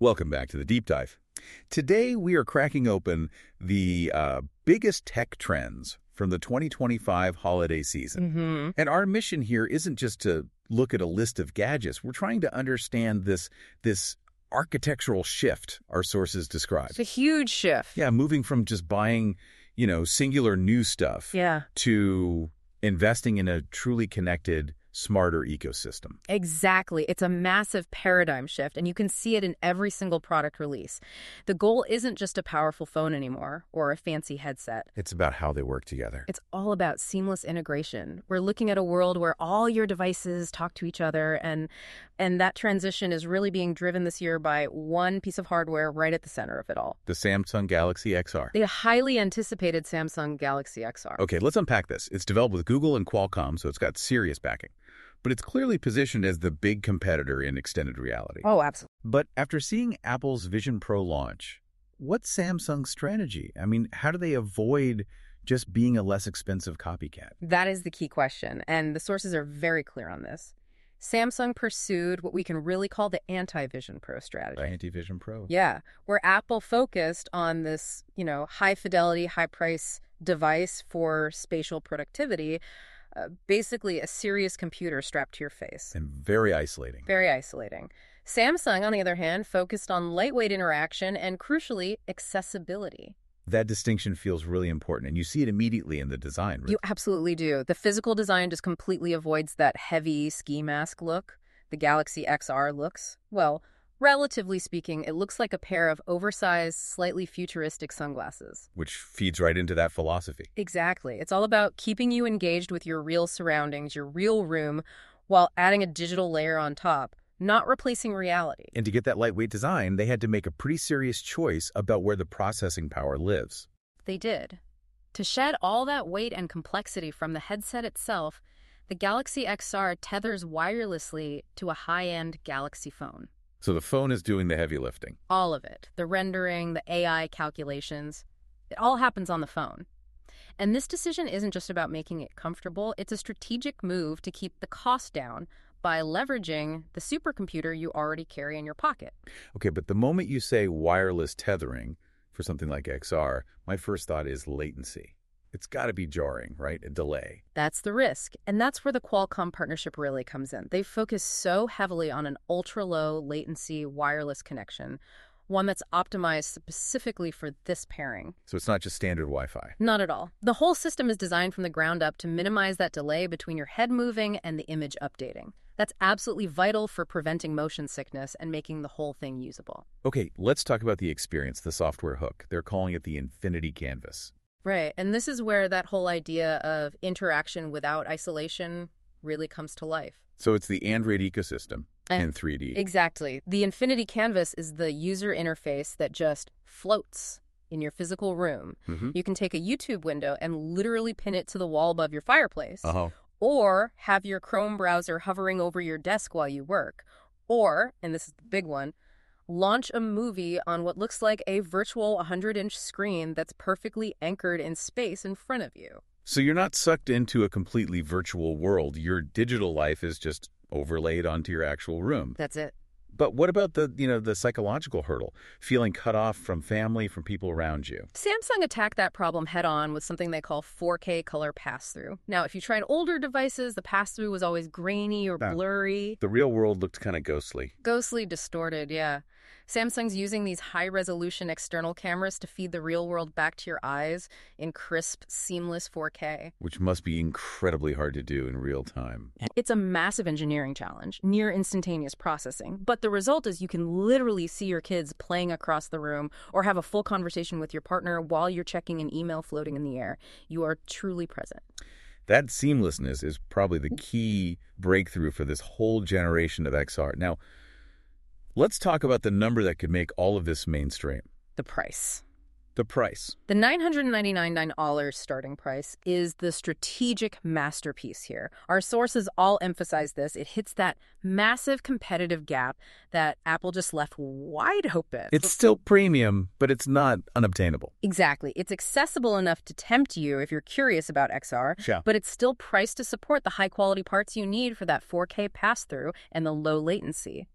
Welcome back to the Deep Dive. Today, we are cracking open the biggest tech trends from the 2025 holiday season. And our mission here isn't just to look at a list of gadgets. We're trying to understand this architectural shift our sources describe. It's a huge shift. Yeah, moving from just buying, singular new stuff to investing in a truly connected, smarter ecosystem. Exactly. It's a massive paradigm shift, and you can see it in every single product release. The goal isn't just a powerful phone anymore or a fancy headset. It's about how they work together. It's all about seamless integration. We're looking at a world where all your devices talk to each other, and that transition is really being driven this year by one piece of hardware right at the center of it all. The Samsung Galaxy XR. The highly anticipated Samsung Galaxy XR. Okay, let's unpack this. It's developed with Google and Qualcomm, so it's got serious backing. But it's clearly positioned as the big competitor in extended reality. Oh, absolutely. But after seeing Apple's Vision Pro launch, what's Samsung's strategy? I mean, how do they avoid just being a less expensive copycat? That is the key question, and the sources are very clear on this. Samsung pursued what we can really call the anti-Vision Pro strategy. Anti-Vision Pro? Yeah, where Apple focused on this, high-fidelity, high-price device for spatial productivity, basically a serious computer strapped to your face. And very isolating. Very isolating. Samsung, on the other hand, focused on lightweight interaction and, crucially, accessibility. That distinction feels really important, and you see it immediately in the design. Right? You absolutely do. The physical design just completely avoids that heavy ski mask look the Galaxy XR looks. Well, relatively speaking, it looks like a pair of oversized, slightly futuristic sunglasses. Which feeds right into that philosophy. Exactly. It's all about keeping you engaged with your real surroundings, your real room, while adding a digital layer on top, not replacing reality. And to get that lightweight design, they had to make a pretty serious choice about where the processing power lives. They did. To shed all that weight and complexity from the headset itself, the Galaxy XR tethers wirelessly to a high-end Galaxy phone. So the phone is doing the heavy lifting. All of it. The rendering, the AI calculations. It all happens on the phone. And this decision isn't just about making it comfortable. It's a strategic move to keep the cost down by leveraging the supercomputer you already carry in your pocket. Okay, but the moment you say wireless tethering for something like XR, my first thought is latency. It's got to be jarring, right? A delay. That's the risk. And that's where the Qualcomm partnership really comes in. They focus so heavily on an ultra-low latency wireless connection, one that's optimized specifically for this pairing. So it's not just standard Wi-Fi? Not at all. The whole system is designed from the ground up to minimize that delay between your head moving and the image updating. That's absolutely vital for preventing motion sickness and making the whole thing usable. Okay, let's talk about the experience, the software hook. They're calling it the Infinity Canvas. Right, and this is where that whole idea of interaction without isolation really comes to life. So it's the Android ecosystem in 3D. Exactly. The Infinity Canvas is the user interface that just floats in your physical room. You can take a YouTube window and literally pin it to the wall above your fireplace. Or have your Chrome browser hovering over your desk while you work. Or, and this is the big one, launch a movie on what looks like a virtual 100-inch screen that's perfectly anchored in space in front of you. So you're not sucked into a completely virtual world. Your digital life is just overlaid onto your actual room. That's it. But what about the psychological hurdle? Feeling cut off from family, from people around you? Samsung attacked that problem head-on with something they call 4K color pass-through. Now, if you tried older devices, the pass-through was always grainy or blurry. The real world looked kind of ghostly. Ghostly distorted, yeah. Samsung's using these high-resolution external cameras to feed the real world back to your eyes in crisp, seamless 4K. Which must be incredibly hard to do in real time. It's a massive engineering challenge, near instantaneous processing. But the result is you can literally see your kids playing across the room or have a full conversation with your partner while you're checking an email floating in the air. You are truly present. That seamlessness is probably the key breakthrough for this whole generation of XR. Now, let's talk about the number that could make all of this mainstream. The price. The price. The $999 starting price is the strategic masterpiece here. Our sources all emphasize this. It hits that massive competitive gap that Apple just left wide open. It's still premium, but it's not unobtainable. Exactly. It's accessible enough to tempt you if you're curious about XR, but it's still priced to support the high-quality parts you need for that 4K pass-through and the low latency.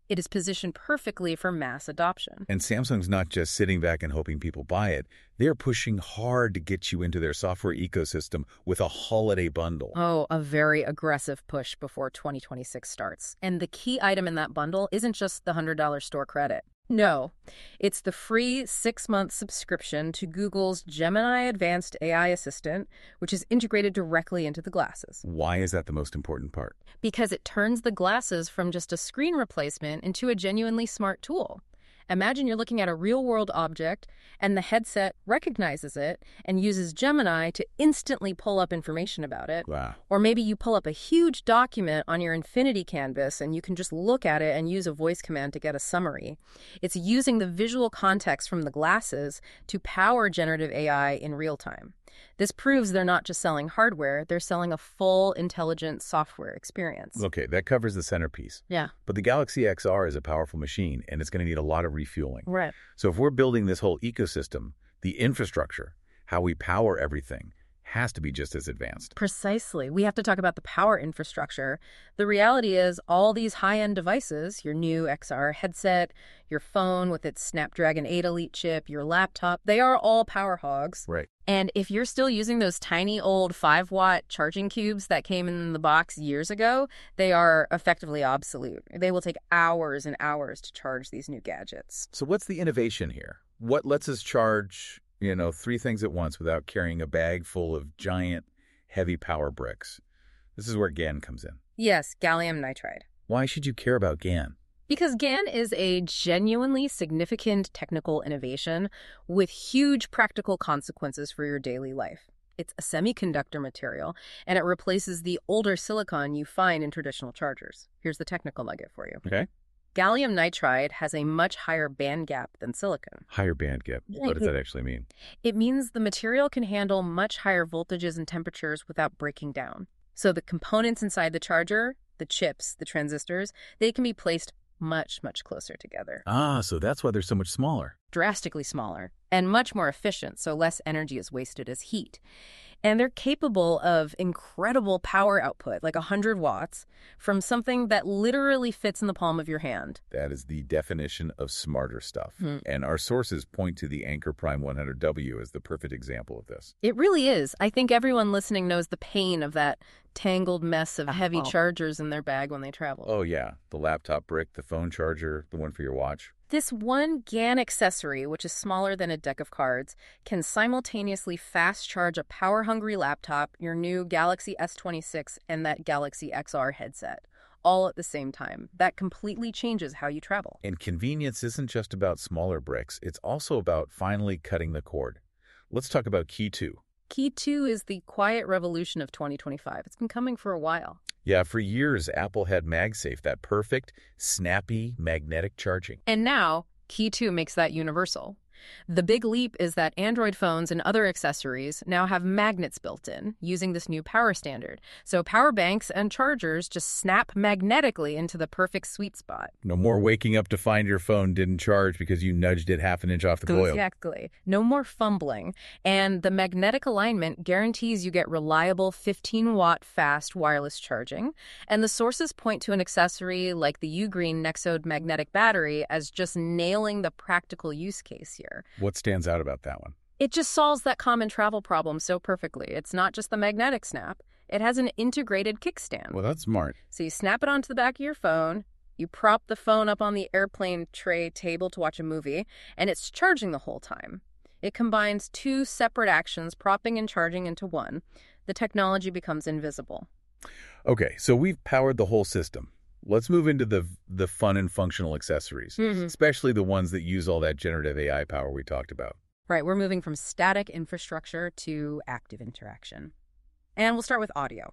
It is positioned perfectly for mass adoption. And Samsung's not just sitting back and hoping people buy it. They're pushing hard to get you into their software ecosystem with a holiday bundle. Oh, a very aggressive push before 2026 starts. And the key item in that bundle isn't just the $100 store credit. No, it's the free 6-month subscription to Google's Gemini Advanced AI Assistant, which is integrated directly into the glasses. Why is that the most important part? Because it turns the glasses from just a screen replacement into a genuinely smart tool. Imagine you're looking at a real-world object, and the headset recognizes it and uses Gemini to instantly pull up information about it. Wow. Or maybe you pull up a huge document on your Infinity Canvas, and you can just look at it and use a voice command to get a summary. It's using the visual context from the glasses to power generative AI in real time. This proves they're not just selling hardware, they're selling a full, intelligent software experience. Okay, that covers the centerpiece. Yeah. But the Galaxy XR is a powerful machine, and it's going to need a lot of refueling. Right. So if we're building this whole ecosystem, the infrastructure, how we power everything, has to be just as advanced. Precisely. We have to talk about the power infrastructure. The reality is all these high-end devices, your new XR headset, your phone with its Snapdragon 8 Elite chip, your laptop, they are all power hogs. Right. And if you're still using those tiny old 5-watt charging cubes that came in the box years ago, they are effectively obsolete. They will take hours and hours to charge these new gadgets. So what's the innovation here? What lets us charge 3 things at once without carrying a bag full of giant, heavy power bricks? This is where GaN comes in. Yes, gallium nitride. Why should you care about GaN? Because GaN is a genuinely significant technical innovation with huge practical consequences for your daily life. It's a semiconductor material, and it replaces the older silicon you find in traditional chargers. Here's the technical nugget for you. Okay. Gallium nitride has a much higher band gap than silicon. Higher band gap. What does that actually mean? It means the material can handle much higher voltages and temperatures without breaking down. So the components inside the charger, the chips, the transistors, they can be placed much, much closer together. Ah, so that's why they're so much smaller. Drastically smaller and much more efficient, so less energy is wasted as heat. And they're capable of incredible power output, like 100 watts, from something that literally fits in the palm of your hand. That is the definition of smarter stuff. And our sources point to the Anker Prime 100W as the perfect example of this. It really is. I think everyone listening knows the pain of that tangled mess of heavy chargers in their bag when they travel. Oh, yeah. The laptop brick, the phone charger, the one for your watch. This one GaN accessory, which is smaller than a deck of cards, can simultaneously fast charge a power-hungry laptop, your new Galaxy S26, and that Galaxy XR headset, all at the same time. That completely changes how you travel. And convenience isn't just about smaller bricks. It's also about finally cutting the cord. Let's talk about Qi 2. Qi 2 is the quiet revolution of 2025. It's been coming for a while. Yeah, for years, Apple had MagSafe, that perfect, snappy, magnetic charging. And now, Qi 2 makes that universal. The big leap is that Android phones and other accessories now have magnets built in using this new power standard. So power banks and chargers just snap magnetically into the perfect sweet spot. No more waking up to find your phone didn't charge because you nudged it half an inch off the coil. Exactly. No more fumbling. And the magnetic alignment guarantees you get reliable 15-watt fast wireless charging. And the sources point to an accessory like the Ugreen Nexode magnetic battery as just nailing the practical use case here. What stands out about that one? It just solves that common travel problem so perfectly. It's not just the magnetic snap. It has an integrated kickstand. Well, that's smart. So you snap it onto the back of your phone, you prop the phone up on the airplane tray table to watch a movie, and it's charging the whole time. It combines 2 separate actions, propping and charging, into one. The technology becomes invisible. Okay, so we've powered the whole system. Let's move into the fun and functional accessories, especially the ones that use all that generative AI power we talked about. Right, we're moving from static infrastructure to active interaction. And we'll start with audio.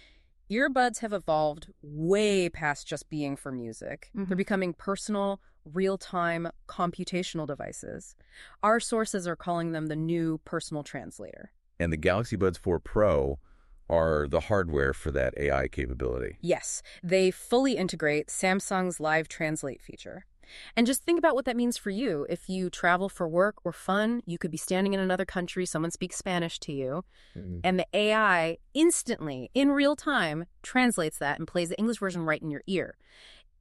Earbuds have evolved way past just being for music. They're becoming personal, real-time, computational devices. Our sources are calling them the new personal translator. And the Galaxy Buds 4 Pro are the hardware for that AI capability. Yes, they fully integrate Samsung's Live Translate feature. And just think about what that means for you. If you travel for work or fun, you could be standing in another country, someone speaks Spanish to you, and the AI instantly, in real time, translates that and plays the English version right in your ear.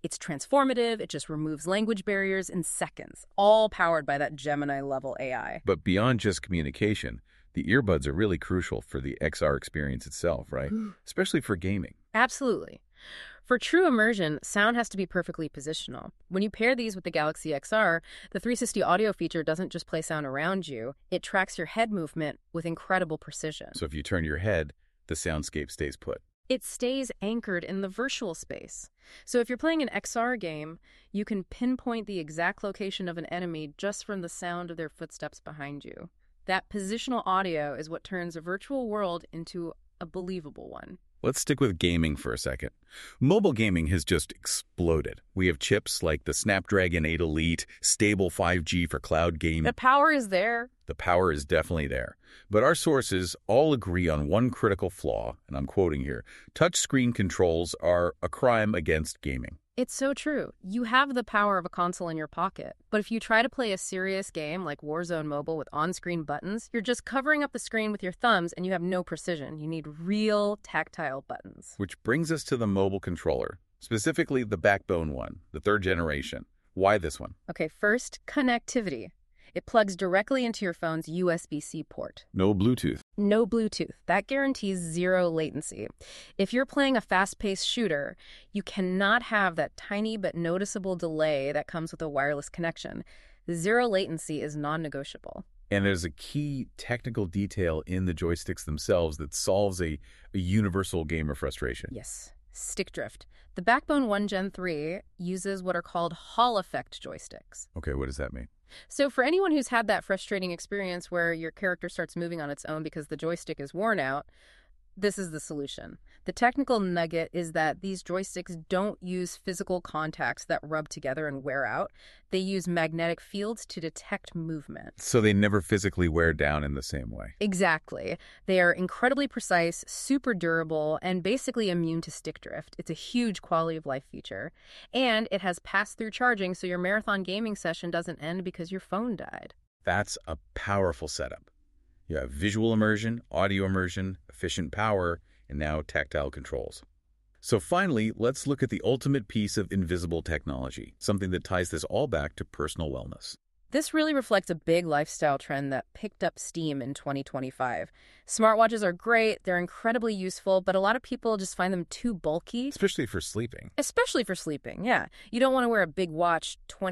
It's transformative. It just removes language barriers in seconds, all powered by that Gemini-level AI. But beyond just communication, the earbuds are really crucial for the XR experience itself, right? Especially for gaming. Absolutely. For true immersion, sound has to be perfectly positional. When you pair these with the Galaxy XR, the 360 audio feature doesn't just play sound around you, it tracks your head movement with incredible precision. So if you turn your head, the soundscape stays put. It stays anchored in the virtual space. So if you're playing an XR game, you can pinpoint the exact location of an enemy just from the sound of their footsteps behind you. That positional audio is what turns a virtual world into a believable one. Let's stick with gaming for a second. Mobile gaming has just exploded. We have chips like the Snapdragon 8 Elite, stable 5G for cloud gaming. The power is there. The power is definitely there. But our sources all agree on one critical flaw, and I'm quoting here: touchscreen controls are a crime against gaming. It's so true. You have the power of a console in your pocket, but if you try to play a serious game like Warzone Mobile with on-screen buttons, you're just covering up the screen with your thumbs and you have no precision. You need real tactile buttons. Which brings us to the mobile controller, specifically the Backbone one, the 3rd generation. Why this one? Okay, first, connectivity. It plugs directly into your phone's USB-C port. No Bluetooth. No Bluetooth. That guarantees zero latency. If you're playing a fast-paced shooter, you cannot have that tiny but noticeable delay that comes with a wireless connection. Zero latency is non-negotiable. And there's a key technical detail in the joysticks themselves that solves a universal gamer frustration. Yes. Stick drift. The Backbone 1 Gen 3 uses what are called Hall effect joysticks. Okay, what does that mean? So for anyone who's had that frustrating experience where your character starts moving on its own because the joystick is worn out, this is the solution. The technical nugget is that these joysticks don't use physical contacts that rub together and wear out. They use magnetic fields to detect movement. So they never physically wear down in the same way. Exactly. They are incredibly precise, super durable, and basically immune to stick drift. It's a huge quality of life feature. And it has pass-through charging, so your marathon gaming session doesn't end because your phone died. That's a powerful setup. You have visual immersion, audio immersion, efficient power, and now tactile controls. So finally, let's look at the ultimate piece of invisible technology, something that ties this all back to personal wellness. This really reflects a big lifestyle trend that picked up steam in 2025. Smartwatches are great, they're incredibly useful, but a lot of people just find them too bulky. Especially for sleeping. Especially for sleeping, yeah. You don't want to wear a big watch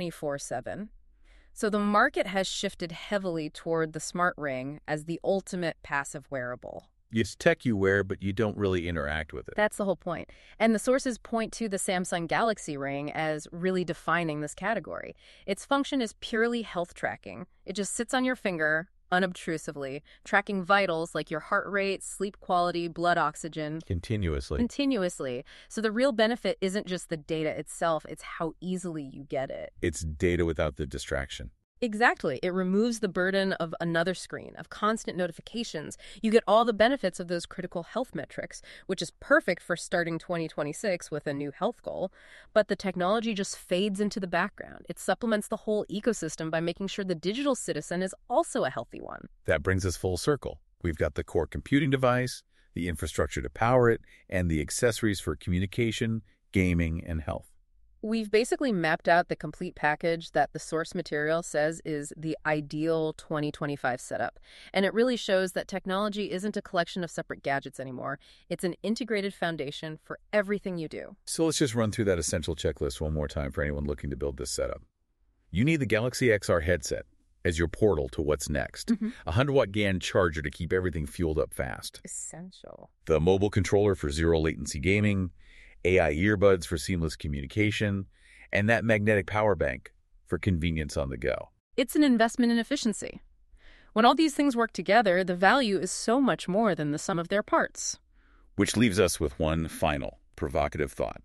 24/7. So the market has shifted heavily toward the smart ring as the ultimate passive wearable. It's tech you wear, but you don't really interact with it. That's the whole point. And the sources point to the Samsung Galaxy Ring as really defining this category. Its function is purely health tracking. It just sits on your finger, unobtrusively, tracking vitals like your heart rate, sleep quality, blood oxygen. Continuously. So the real benefit isn't just the data itself, it's how easily you get it. It's data without the distraction. Exactly. It removes the burden of another screen, of constant notifications. You get all the benefits of those critical health metrics, which is perfect for starting 2026 with a new health goal. But the technology just fades into the background. It supplements the whole ecosystem by making sure the digital citizen is also a healthy one. That brings us full circle. We've got the core computing device, the infrastructure to power it, and the accessories for communication, gaming, and health. We've basically mapped out the complete package that the source material says is the ideal 2025 setup. And it really shows that technology isn't a collection of separate gadgets anymore. It's an integrated foundation for everything you do. So let's just run through that essential checklist one more time for anyone looking to build this setup. You need the Galaxy XR headset as your portal to what's next. A 100-watt GAN charger to keep everything fueled up fast. Essential. The mobile controller for zero-latency gaming, AI earbuds for seamless communication, and that magnetic power bank for convenience on the go. It's an investment in efficiency. When all these things work together, the value is so much more than the sum of their parts. Which leaves us with one final provocative thought.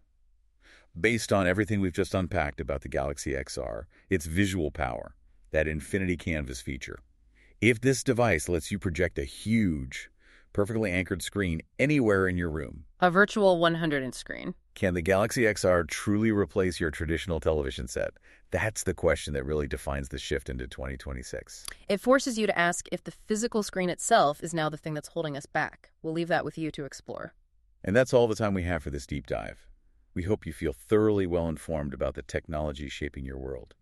Based on everything we've just unpacked about the Galaxy XR, its visual power, that infinity canvas feature, if this device lets you project a huge, perfectly anchored screen anywhere in your room, a virtual 100-inch screen, can the Galaxy XR truly replace your traditional television set? That's the question that really defines the shift into 2026. It forces you to ask if the physical screen itself is now the thing that's holding us back. We'll leave that with you to explore. And that's all the time we have for this deep dive. We hope you feel thoroughly well informed about the technology shaping your world.